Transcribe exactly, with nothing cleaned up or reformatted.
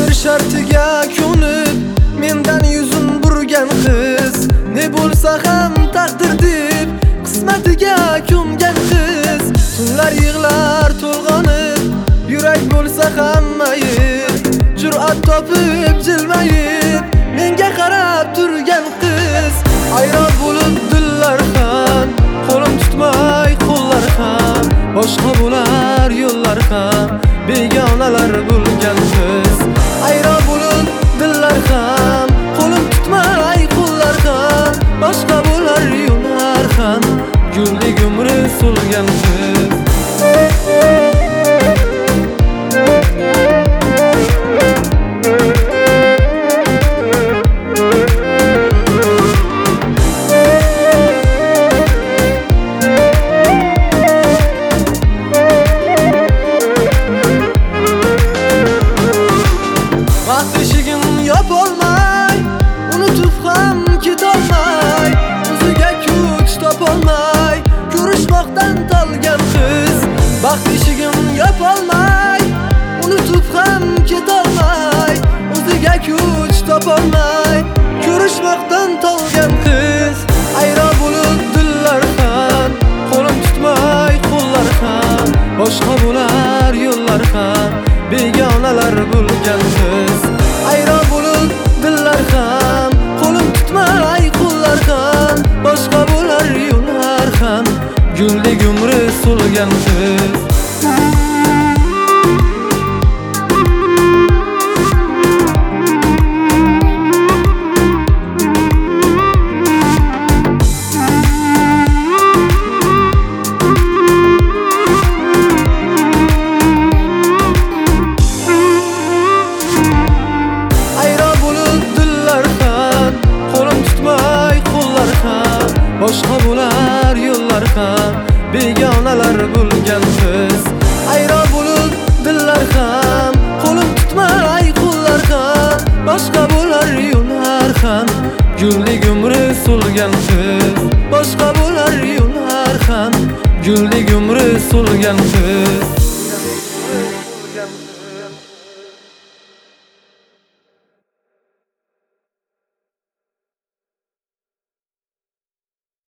Taqdir shartiga ko'nib mendan yuzin burgan qiz, ne bo'lsa ham taqdir deb qismatiga ko'mgan qiz. Tunlar yig'lar to'lg'onib, yurak bo'lsa ham mayib, jur'at topib jilmayib menga qarab turgan qiz. Ayron bo'lib dillar ham, qo'lim tutmay qo'llar ham, boshqa bo'lar yo'llar ham, begonalar bo'lgan qiz. Ayron bo'lib dillar ham, qo'lim tutmay qo'llar ham, boshqa bo'lar yo'llar ham, guldek umri so'lgan qiz. Eshigim yopolmay, unutib ham ketolmay, o'ziga kuch topolmay, ko'rishmoqdan tolgan qiz. Baxt eshigim yopolmay, unutib ham ketolmay, o'ziga kuch topolmay, ko'rishmoqdan tolgan qiz. Ayron bo'lib dillar ham, qo'lim tutmay qo'llar ham, boshqa bo'lar yo'llar ham, begonalar bo'lgan qiz. Ayron bo'lib dillar ham, qo'lim tutmay qo'llar ham, boshqa bo'lar yo'llar ham, guldek umri so'lgan qiz. Boshqa bo'lar yo'llar ham, begonalar bo'lgan qiz. Ayron bo'lib dillar ham, qo'lim tutmay qo'llar ham, boshqa bo'lar yo'llar ham, guldek umri so'lgan qiz. Boshqa bo'lar yo'llar ham, guldek umri so'lgan qiz.